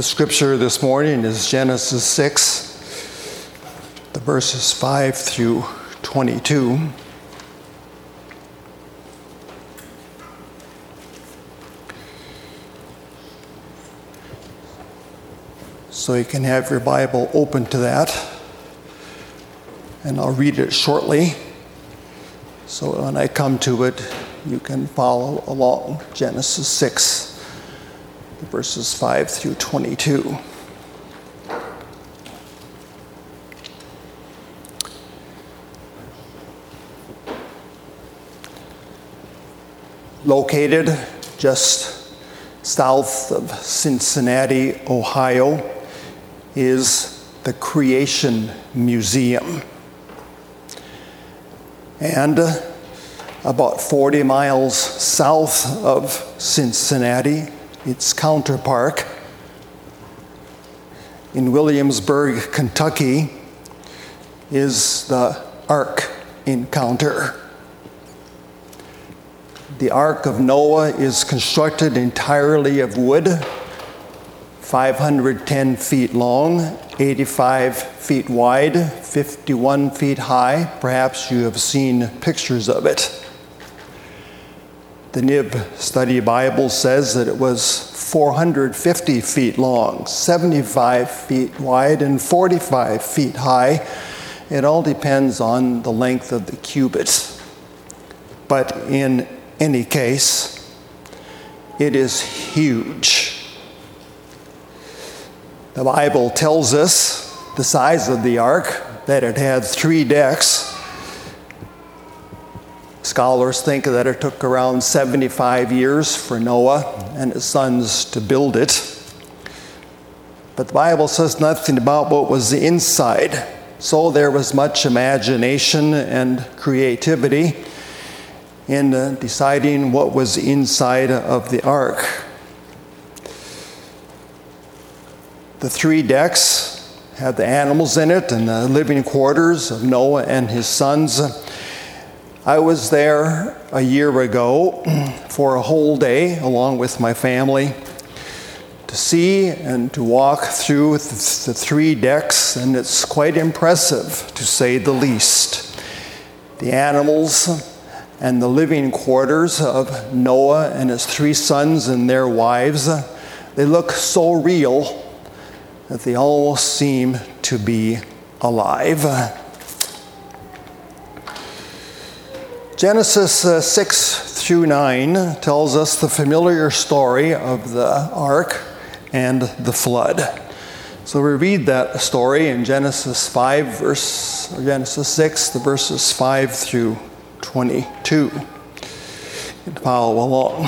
The scripture this morning is Genesis 6, the verses 5 through 22. So you can have your Bible open to that, and I'll read it shortly. So when I come to it, you can follow along. Genesis 6. Verses 5 through 22. Located just south of Cincinnati, Ohio, is the Creation Museum. And about 40 miles south of Cincinnati, its counterpart in Williamsburg, Kentucky, is the Ark Encounter. The Ark of Noah is constructed entirely of wood, 510 feet long, 85 feet wide, 51 feet high. Perhaps you have seen pictures of it. The Nib Study Bible says that it was 450 feet long, 75 feet wide, and 45 feet high. It all depends on the length of the cubits. But in any case, it is huge. The Bible tells us the size of the ark, that it had 3 decks. Scholars think that it took around 75 years for Noah and his sons to build it. But the Bible says nothing about what was inside. So there was much imagination and creativity in deciding what was inside of the ark. The 3 decks had the animals in it and the living quarters of Noah and his sons. I was there a year ago for a whole day along with my family to see and to walk through the 3 decks, and it's quite impressive, to say the least. The animals and the living quarters of Noah and his 3 sons and their wives, they look so real that they almost seem to be alive. Genesis 6 through 9 tells us the familiar story of the ark and the flood. So we read that story in Genesis 6, the verses 5 through 22. You can follow along.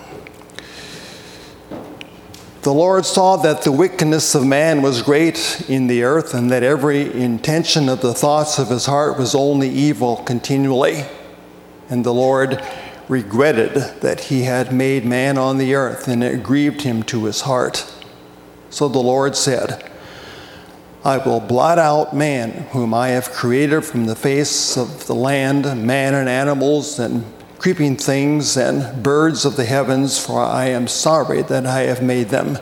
The Lord saw that the wickedness of man was great in the earth, and that every intention of the thoughts of his heart was only evil continually. And the Lord regretted that he had made man on the earth, and it grieved him to his heart. So the Lord said, I will blot out man, whom I have created from the face of the land, man and animals and creeping things and birds of the heavens, for I am sorry that I have made them.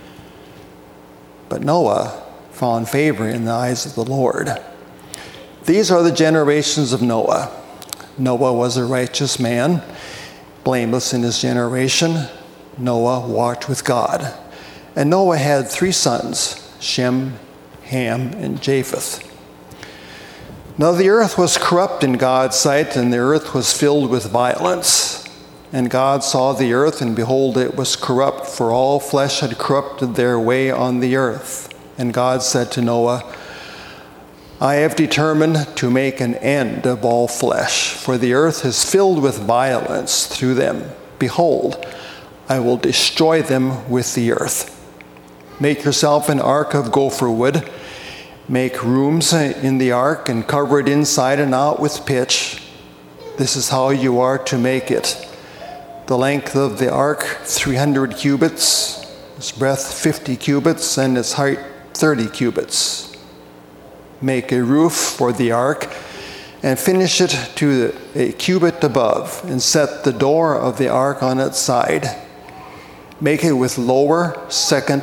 But Noah found favor in the eyes of the Lord. These are the generations of Noah. Noah was a righteous man, blameless in his generation. Noah walked with God. And Noah had 3 sons, Shem, Ham, and Japheth. Now the earth was corrupt in God's sight, and the earth was filled with violence. And God saw the earth, and behold, it was corrupt, for all flesh had corrupted their way on the earth. And God said to Noah, I have determined to make an end of all flesh, for the earth is filled with violence through them. Behold, I will destroy them with the earth. Make yourself an ark of gopher wood. Make rooms in the ark and cover it inside and out with pitch. This is how you are to make it. The length of the ark, 300 cubits, its breadth 50 cubits, and its height 30 cubits. Make a roof for the ark and finish it to a cubit above, and set the door of the ark on its side. Make it with lower, second,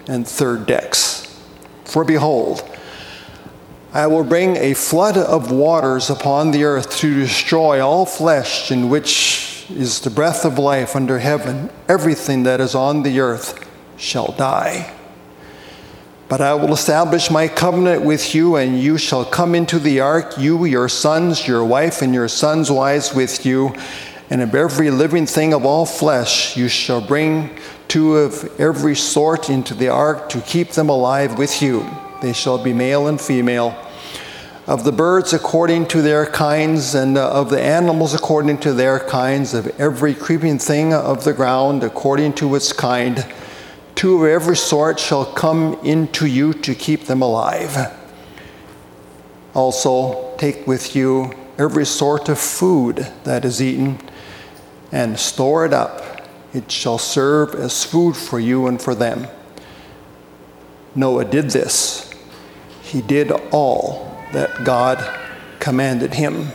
and third decks. For behold, I will bring a flood of waters upon the earth to destroy all flesh, in which is the breath of life under heaven. Everything that is on the earth shall die. But I will establish my covenant with you, and you shall come into the ark, you, your sons, your wife, and your sons' wives with you. And of every living thing of all flesh you shall bring two of every sort into the ark to keep them alive with you. They shall be male and female. Of the birds according to their kinds, and of the animals according to their kinds, of every creeping thing of the ground according to its kind, two of every sort shall come into you to keep them alive. Also take with you every sort of food that is eaten, and store it up. It shall serve as food for you and for them. Noah did this. He did all that God commanded him.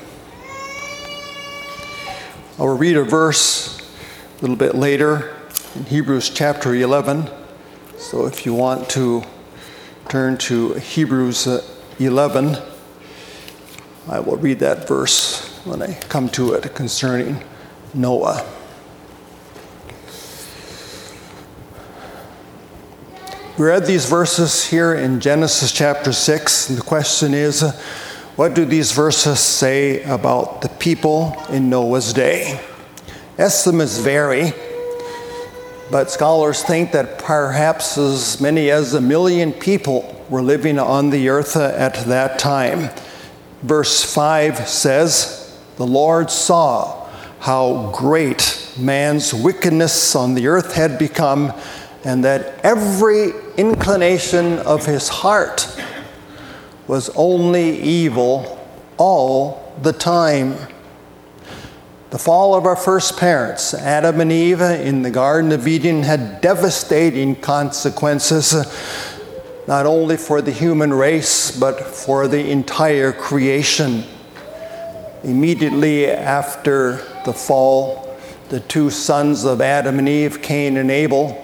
I will read a verse a little bit later in Hebrews chapter 11. So if you want to turn to Hebrews 11, I will read that verse when I come to it concerning Noah. We read these verses here in Genesis chapter 6, and the question is, what do these verses say about the people in Noah's day? Estimates vary, but scholars think that perhaps as many as 1 million people were living on the earth at that time. Verse 5 says, "The Lord saw how great man's wickedness on the earth had become, and that every inclination of his heart was only evil all the time." The fall of our first parents, Adam and Eve, in the Garden of Eden had devastating consequences, not only for the human race, but for the entire creation. Immediately after the fall, the two sons of Adam and Eve, Cain and Abel,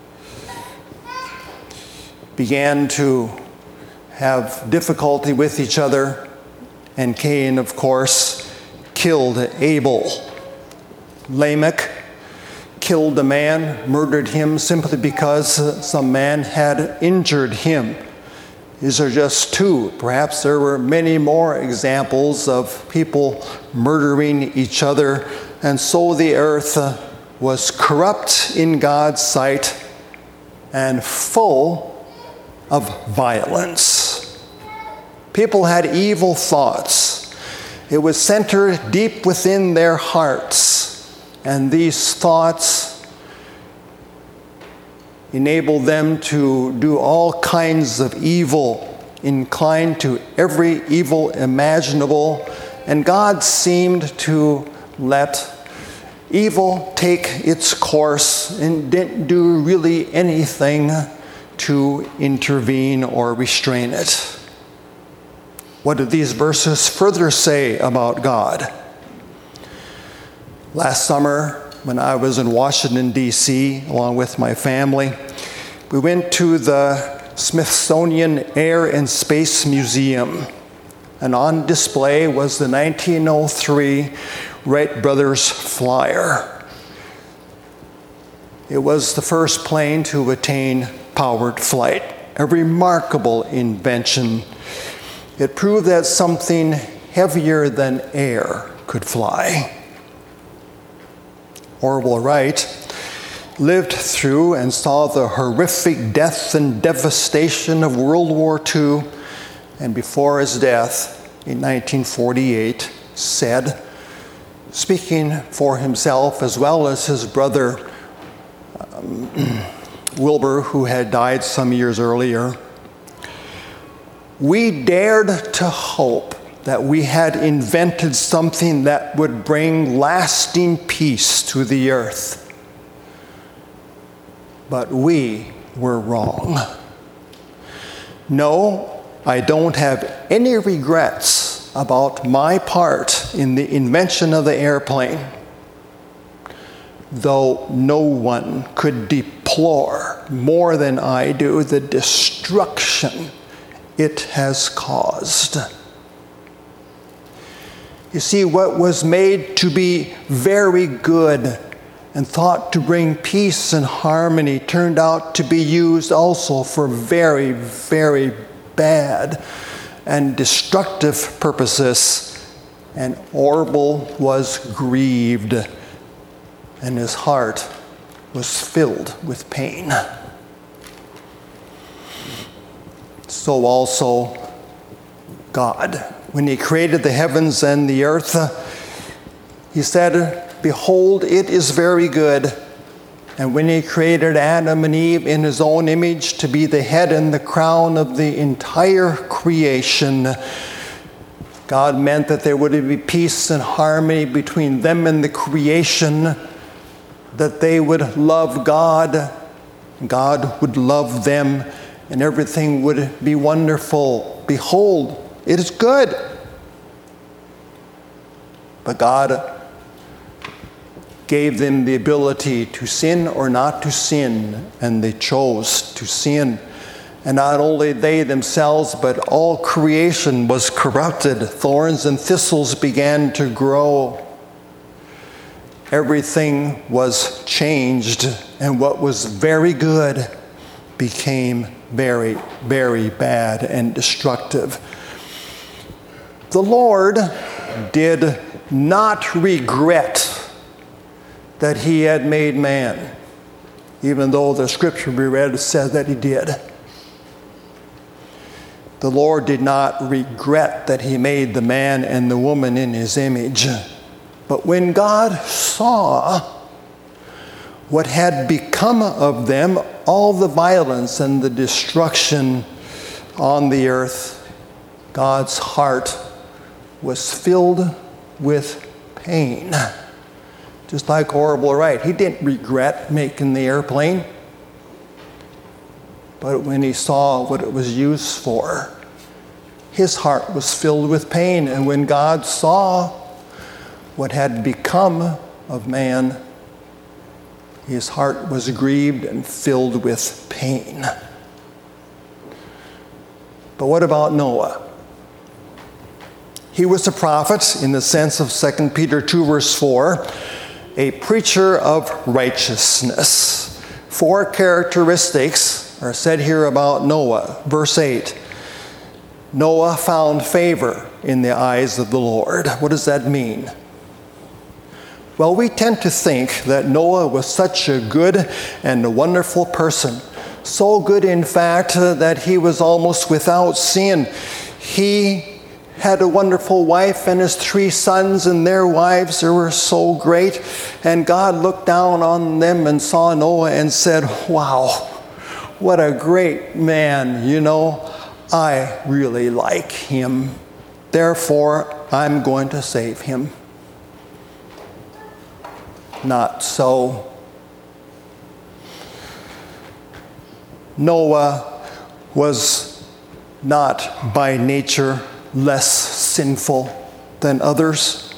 began to have difficulty with each other, and Cain, of course, killed Abel. Lamech killed a man, murdered him simply because some man had injured him. These are just two. Perhaps there were many more examples of people murdering each other, and so the earth was corrupt in God's sight and full of violence. People had evil thoughts. It was centered deep within their hearts, and these thoughts enabled them to do all kinds of evil, inclined to every evil imaginable, and God seemed to let evil take its course and didn't do really anything to intervene or restrain it. What do these verses further say about God? Last summer, when I was in Washington, D.C., along with my family, we went to the Smithsonian Air and Space Museum, and on display was the 1903 Wright Brothers Flyer. It was the first plane to attain powered flight, a remarkable invention. It proved that something heavier than air could fly. Orville Wright lived through and saw the horrific death and devastation of World War II, and before his death in 1948 said, speaking for himself as well as his brother Wilbur, who had died some years earlier, "We dared to hope that we had invented something that would bring lasting peace to the earth. But we were wrong. No, I don't have any regrets about my part in the invention of the airplane, though no one could deplore more than I do the destruction it has caused. You see, what was made to be very good and thought to bring peace and harmony turned out to be used also for very, very bad and destructive purposes. And Orpah was grieved, and his heart was filled with pain. So also God, when he created the heavens and the earth, he said, "Behold, it is very good." And when he created Adam and Eve in his own image to be the head and the crown of the entire creation, God meant that there would be peace and harmony between them and the creation, that they would love God, God would love them, and everything would be wonderful. Behold, it is good. But God gave them the ability to sin or not to sin, and they chose to sin. And not only they themselves, but all creation was corrupted. Thorns and thistles began to grow. Everything was changed, and what was very good became very, very bad and destructive. The Lord did not regret that he had made man, even though the scripture we read said that he did. The Lord did not regret that he made the man and the woman in his image. But when God saw what had become of them, all the violence and the destruction on the earth, God's heart was filled with pain. Just like Orpah, right? He didn't regret making the airplane. But when he saw what it was used for, his heart was filled with pain. And when God saw what had become of man, his heart was grieved and filled with pain. But what about Noah? He was a prophet in the sense of 2 Peter 2 verse 4, a preacher of righteousness. 4 characteristics are said here about Noah. Verse 8, Noah found favor in the eyes of the Lord. What does that mean? Well, we tend to think that Noah was such a good and a wonderful person. So good, in fact, that he was almost without sin. He had a wonderful wife and his 3 sons and their wives. They were so great. And God looked down on them and saw Noah and said, "Wow, what a great man. You know, I really like him. Therefore, I'm going to save him." Not so. Noah was not by nature less sinful than others.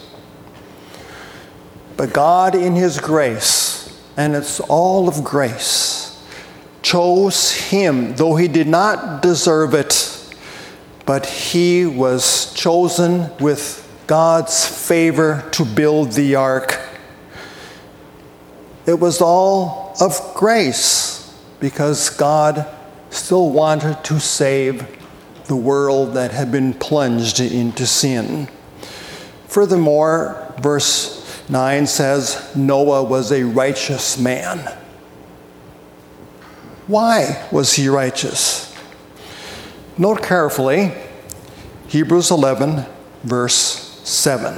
But God in his grace, and it's all of grace, chose him, though he did not deserve it, but he was chosen with God's favor to build the ark. It was all of grace, because God still wanted to save the world that had been plunged into sin. Furthermore, verse 9 says, Noah was a righteous man. Why was he righteous? Note carefully, Hebrews 11, verse 7.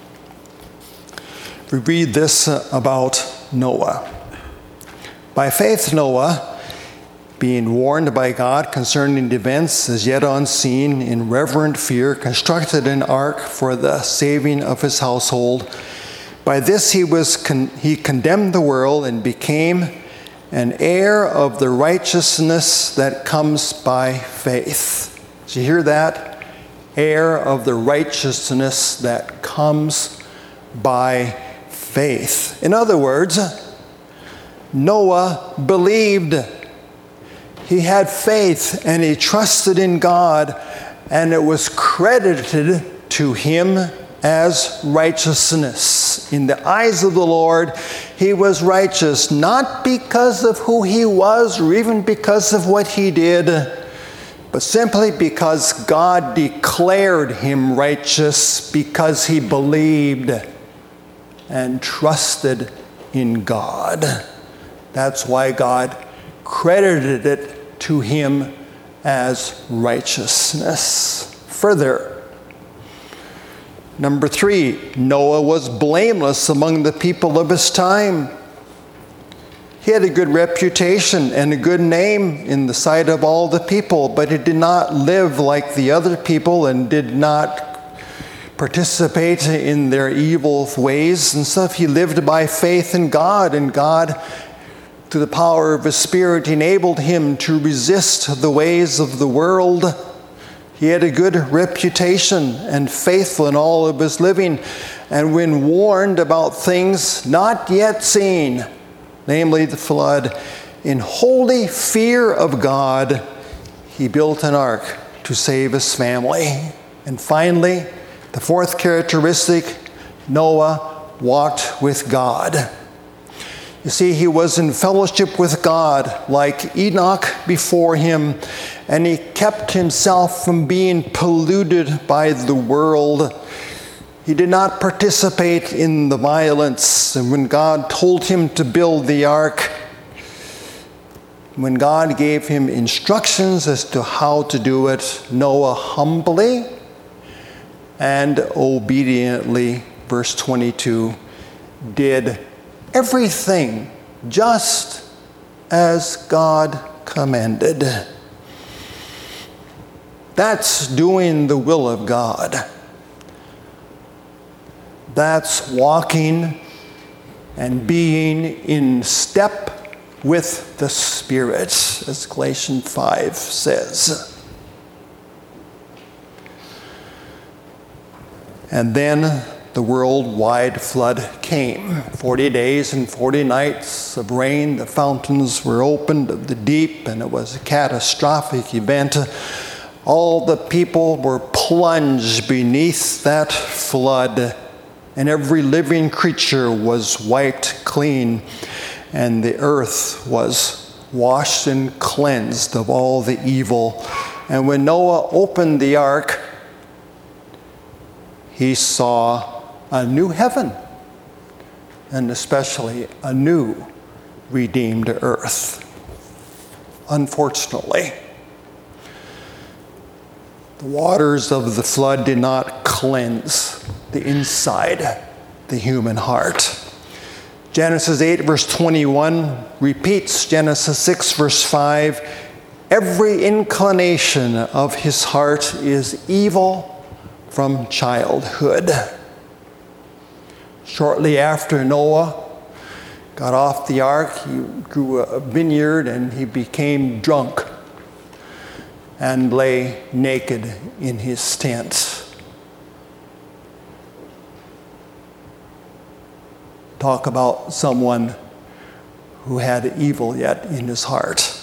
We read this about Noah. By faith, Noah, being warned by God concerning events as yet unseen, in reverent fear, constructed an ark for the saving of his household. By this he condemned the world and became an heir of the righteousness that comes by faith. Did you hear that? Heir of the righteousness that comes by faith. In other words, Noah believed He had faith and he trusted in God, and it was credited to him as righteousness. In the eyes of the Lord, he was righteous, not because of who he was or even because of what he did, but simply because God declared him righteous because he believed and trusted in God. That's why God credited it to him as righteousness. Further, number 3, Noah was blameless among the people of his time. He had a good reputation and a good name in the sight of all the people, but he did not live like the other people and did not participate in their evil ways and stuff. He lived by faith in God, and God, through the power of his Spirit, enabled him to resist the ways of the world. He had a good reputation and faithful in all of his living. And when warned about things not yet seen, namely the flood, in holy fear of God, he built an ark to save his family. And finally, the 4th characteristic, Noah walked with God. You see, he was in fellowship with God like Enoch before him, and he kept himself from being polluted by the world. He did not participate in the violence. And when God told him to build the ark, when God gave him instructions as to how to do it, Noah humbly and obediently, verse 22, did everything just as God commanded. That's doing the will of God. That's walking and being in step with the Spirit, as Galatians 5 says. And then the worldwide flood came. 40 days and 40 nights of rain. The fountains were opened of the deep, and it was a catastrophic event. All the people were plunged beneath that flood, and every living creature was wiped clean, and the earth was washed and cleansed of all the evil. And when Noah opened the ark, he saw a new heaven, and especially a new redeemed earth. Unfortunately, the waters of the flood did not cleanse the inside, the human heart. Genesis 8 verse 21 repeats Genesis 6 verse 5. Every inclination of his heart is evil from childhood. Shortly after Noah got off the ark, he grew a vineyard and he became drunk and lay naked in his tent. Talk about someone who had evil yet in his heart.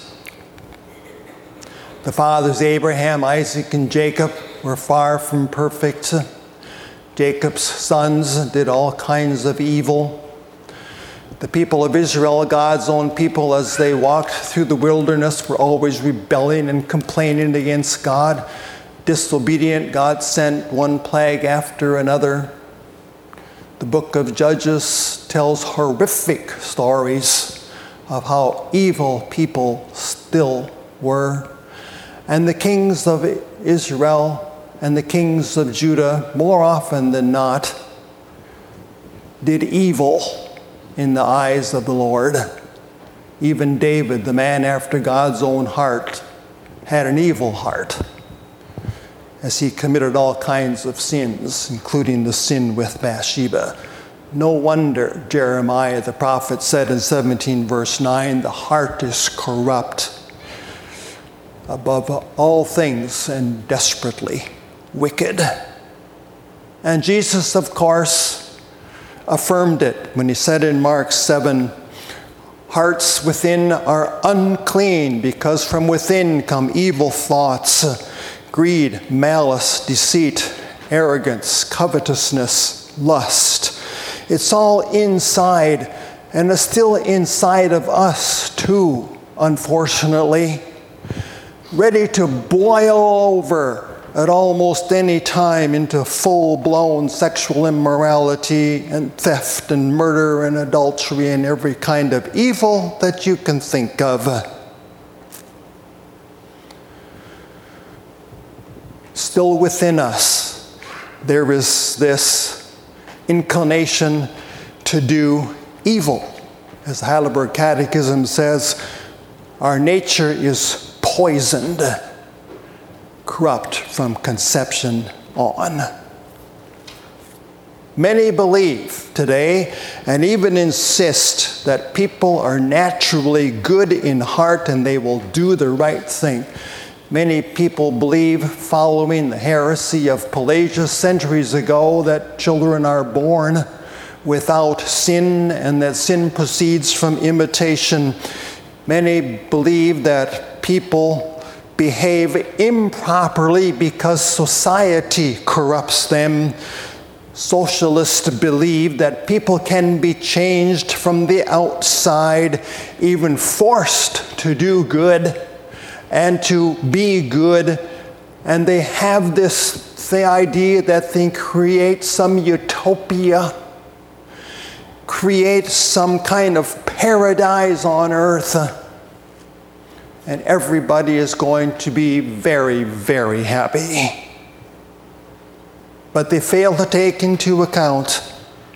The fathers Abraham, Isaac, and Jacob were far from perfect. Jacob's sons did all kinds of evil. The people of Israel, God's own people, as they walked through the wilderness, were always rebelling and complaining against God. Disobedient, God sent one plague after another. The book of Judges tells horrific stories of how evil people still were. And the kings of Israel and the kings of Judah, more often than not, did evil in the eyes of the Lord. Even David, the man after God's own heart, had an evil heart as he committed all kinds of sins, including the sin with Bathsheba. No wonder Jeremiah the prophet said in 17 verse 9, the heart is corrupt above all things and desperately wicked. And Jesus, of course, affirmed it when he said in Mark 7, Hearts within are unclean because from within come evil thoughts, greed, malice, deceit, arrogance, covetousness, lust. It's all inside, and it's still inside of us too, unfortunately. Ready to boil over at almost any time into full-blown sexual immorality and theft and murder and adultery and every kind of evil that you can think of. Still within us, there is this inclination to do evil. As the Heidelberg Catechism says, our nature is poisoned, corrupt from conception on. Many believe today and even insist that people are naturally good in heart and they will do the right thing. Many people believe, following the heresy of Pelagius centuries ago, that children are born without sin and that sin proceeds from imitation. Many believe that people behave improperly because society corrupts them. Socialists believe that people can be changed from the outside, even forced to do good and to be good. And they have the idea that they create some utopia, create some kind of paradise on earth, and everybody is going to be very, very happy. But they fail to take into account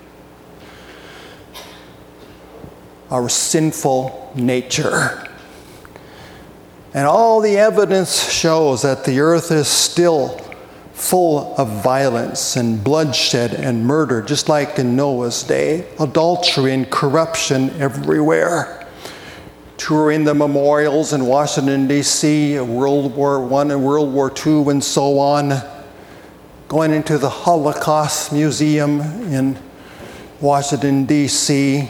our sinful nature. And all the evidence shows that the earth is still full of violence and bloodshed and murder, just like in Noah's day, adultery and corruption everywhere. Touring the memorials in Washington, D.C., World War I and World War II and so on, going into the Holocaust Museum in Washington, D.C.,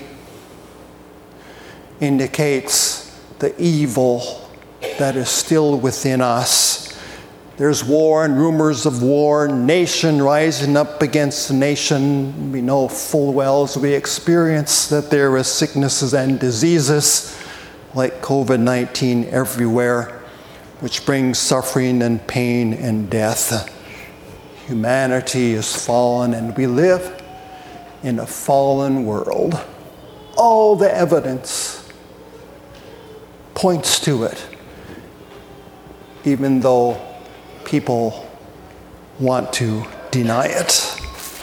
indicates the evil that is still within us. There's war and rumors of war, nation rising up against nation. We know full well as we experience that there is sicknesses and diseases like COVID-19 everywhere, which brings suffering and pain and death. Humanity is fallen and we live in a fallen world. All the evidence points to it, even though people want to deny it.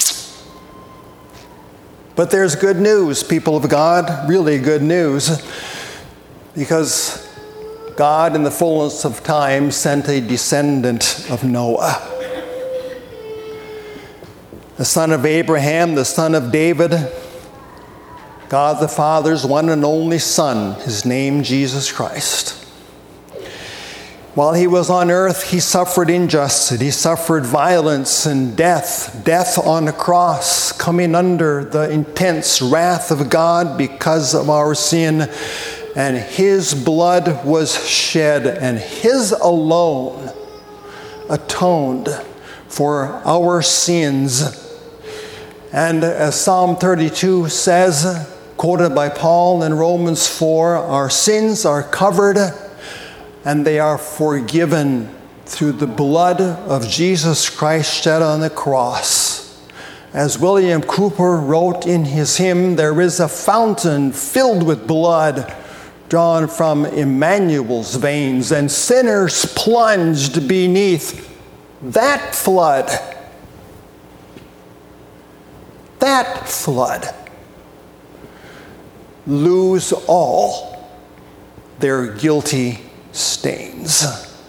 But there's good news, people of God, really good news, because God in the fullness of time sent a descendant of Noah, the son of Abraham, the son of David, God the Father's one and only Son, his name Jesus Christ. While he was on earth, he suffered injustice, he suffered violence and death on the cross, coming under the intense wrath of God because of our sin. And his blood was shed, and his alone atoned for our sins. And as Psalm 32 says, quoted by Paul in Romans 4, our sins are covered and they are forgiven through the blood of Jesus Christ shed on the cross. As William Cowper wrote in his hymn, there is a fountain filled with blood drawn from Emmanuel's veins, and sinners plunged beneath that flood. That flood lose all their guilty stains.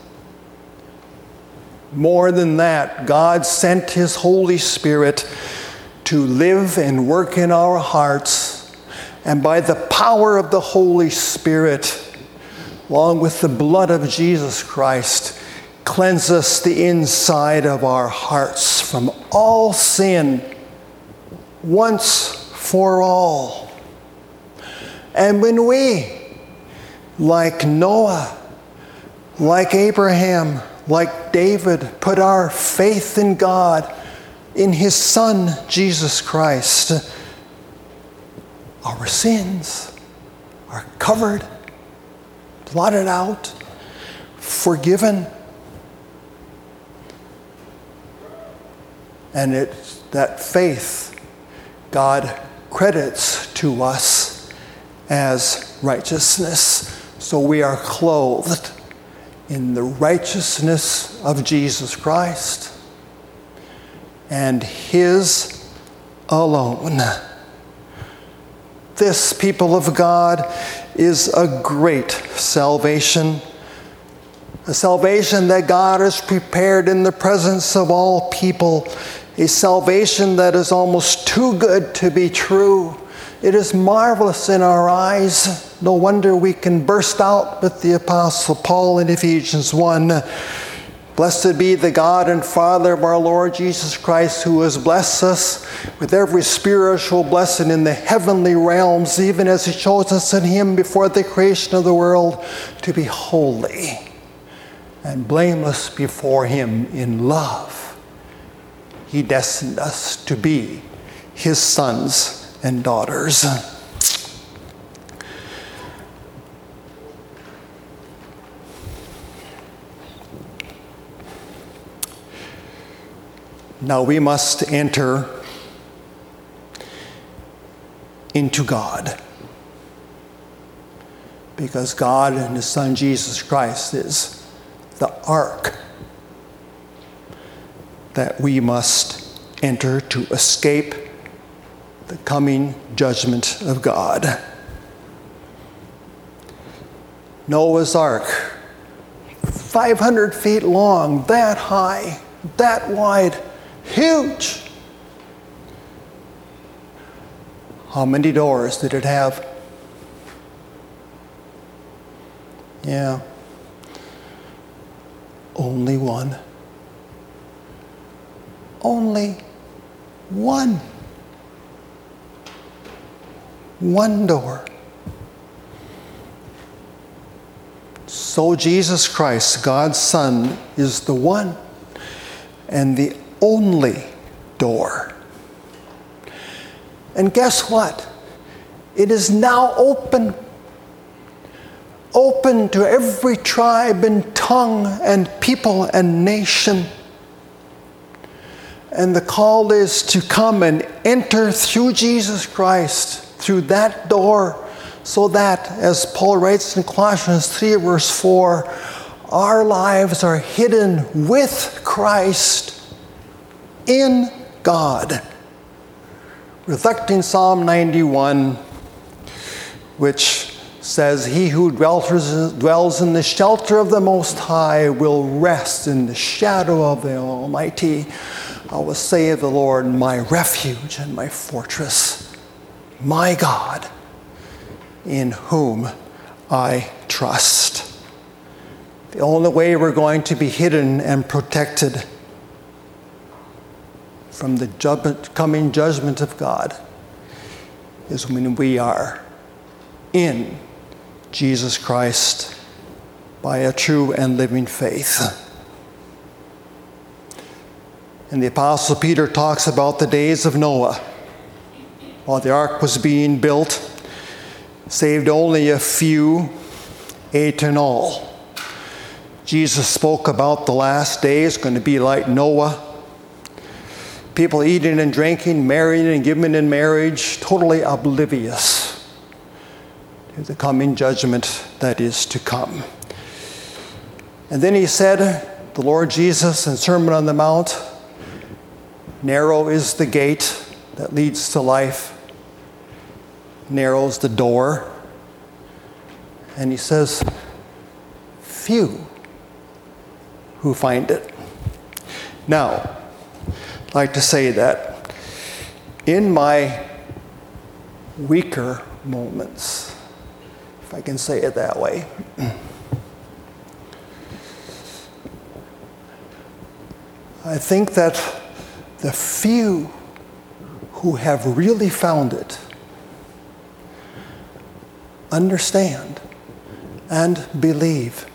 More than that, God sent his Holy Spirit to live and work in our hearts, and by the power of the Holy Spirit, along with the blood of Jesus Christ, cleanse us the inside of our hearts from all sin once for all. And when we, like Noah, like Abraham, like David, put our faith in God, in His Son, Jesus Christ, our sins are covered, blotted out, forgiven. And it's that faith God credits to us as righteousness. So we are clothed in the righteousness of Jesus Christ and His alone. This, people of God, is a great salvation. A salvation that God has prepared in the presence of all people. A salvation that is almost too good to be true. It is marvelous in our eyes. No wonder we can burst out with the Apostle Paul in Ephesians 1. Blessed be the God and Father of our Lord Jesus Christ, who has blessed us with every spiritual blessing in the heavenly realms, even as He chose us in Him before the creation of the world to be holy and blameless before Him in love. He destined us to be His sons and daughters. Now we must enter into God, because God and His Son Jesus Christ is the ark that we must enter to escape the coming judgment of God. Noah's ark, 500 feet long, that high, that wide, huge. How many doors did it have? Yeah. Only one. Only one. One door. So Jesus Christ, God's Son, is the one and the only door. And guess what? It is now open. Open to every tribe and tongue and people and nation. And the call is to come and enter through Jesus Christ, through that door, so that, as Paul writes in Colossians 3, verse 4, our lives are hidden with Christ in God. Reflecting Psalm 91, which says, "He who dwells in the shelter of the Most High will rest in the shadow of the Almighty. I will say of the Lord, my refuge and my fortress, my God, in whom I trust." The only way we're going to be hidden and protected from the coming judgment of God is when we are in Jesus Christ by a true and living faith. And the Apostle Peter talks about the days of Noah. While the ark was being built, saved only a few, 8 in all. Jesus spoke about the last days going to be like Noah. People eating and drinking, marrying and giving in marriage, totally oblivious to the coming judgment that is to come. And then he said, the Lord Jesus in Sermon on the Mount, narrow is the gate that leads to life. Narrow is the door. And he says, few who find it. Now, I'd like to say that in my weaker moments, if I can say it that way, I think that the few who have really found it understand and believe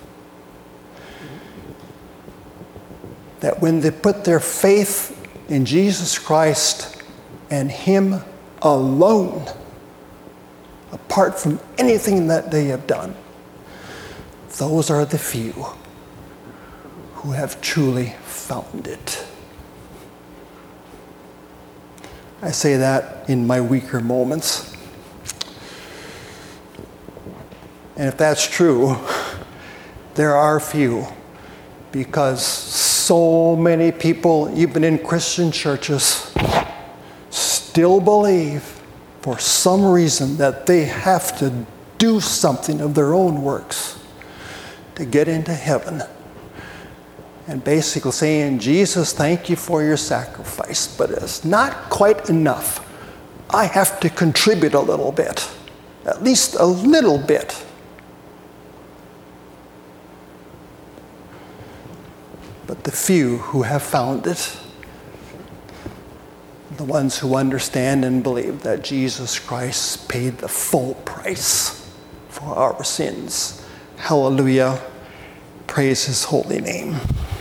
that when they put their faith in Jesus Christ and Him alone, apart from anything that they have done, those are the few who have truly found it. I say that in my weaker moments. And if that's true, there are few, because so many people, even in Christian churches, still believe for some reason that they have to do something of their own works to get into heaven. And basically saying, Jesus, thank you for your sacrifice, but it's not quite enough. I have to contribute a little bit, at least a little bit. But the few who have found it, the ones who understand and believe that Jesus Christ paid the full price for our sins. Hallelujah. Praise His holy name.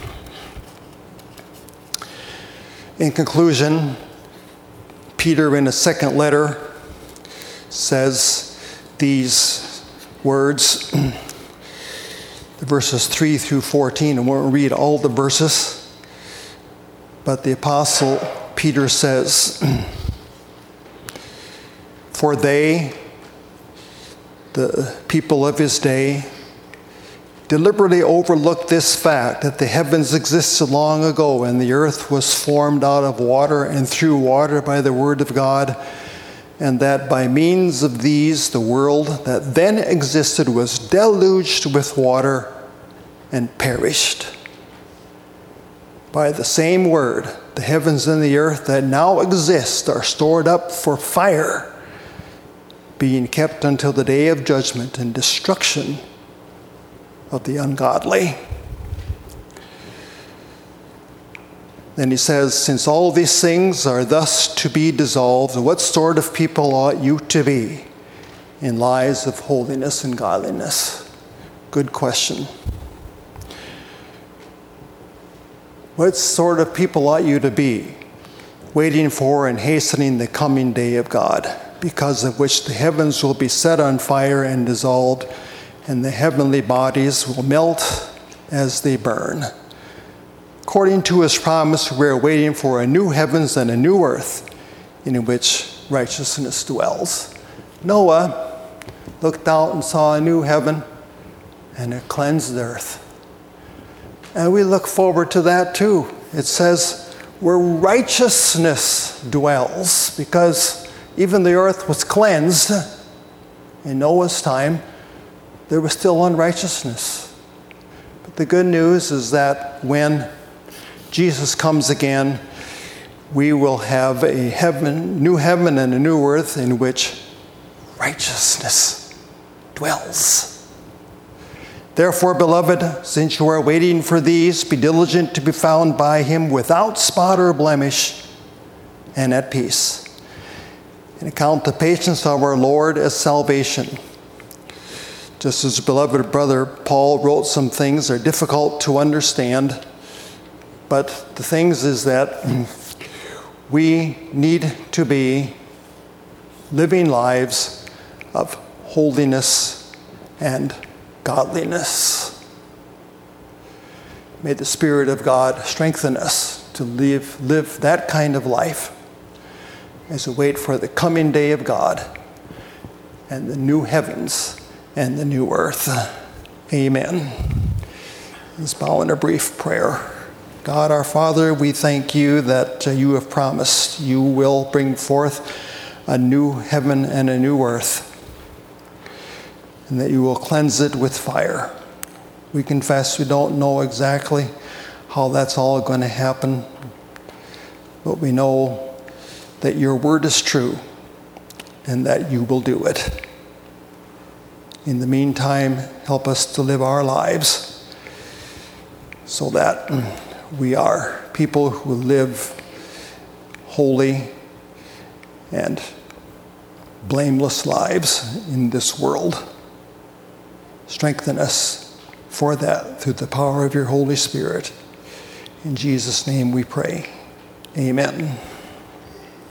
In conclusion, Peter in a second letter says these words, the verses 3 through 14. I won't read all the verses, but the Apostle Peter says, for they, the people of his day, deliberately overlooked this fact that the heavens existed long ago and the earth was formed out of water and through water by the word of God, and that by means of these the world that then existed was deluged with water and perished. By the same word, the heavens and the earth that now exist are stored up for fire, being kept until the day of judgment and destruction of the ungodly. Then he says, since all these things are thus to be dissolved, what sort of people ought you to be in lives of holiness and godliness? Good question. What sort of people ought you to be, waiting for and hastening the coming day of God, because of which the heavens will be set on fire and dissolved, and the heavenly bodies will melt as they burn. According to His promise, we are waiting for a new heavens and a new earth in which righteousness dwells. Noah looked out and saw a new heaven and a cleansed earth. And we look forward to that too. It says where righteousness dwells, because even the earth was cleansed in Noah's time, there was still unrighteousness. But the good news is that when Jesus comes again, we will have a new heaven and a new earth in which righteousness dwells. Therefore, beloved, since you are waiting for these, be diligent to be found by Him without spot or blemish and at peace. And count the patience of our Lord as salvation. Just as beloved brother Paul wrote some things that are difficult to understand, but the things is that we need to be living lives of holiness and godliness. May the Spirit of God strengthen us to live that kind of life as we wait for the coming day of God and the new heavens and the new earth. Amen. Let's bow in a brief prayer. God our Father, we thank you that you have promised you will bring forth a new heaven and a new earth, and that you will cleanse it with fire. We confess we don't know exactly how that's all going to happen, but we know that your word is true and that you will do it. In the meantime, help us to live our lives so that we are people who live holy and blameless lives in this world. Strengthen us for that through the power of your Holy Spirit. In Jesus' name we pray. Amen.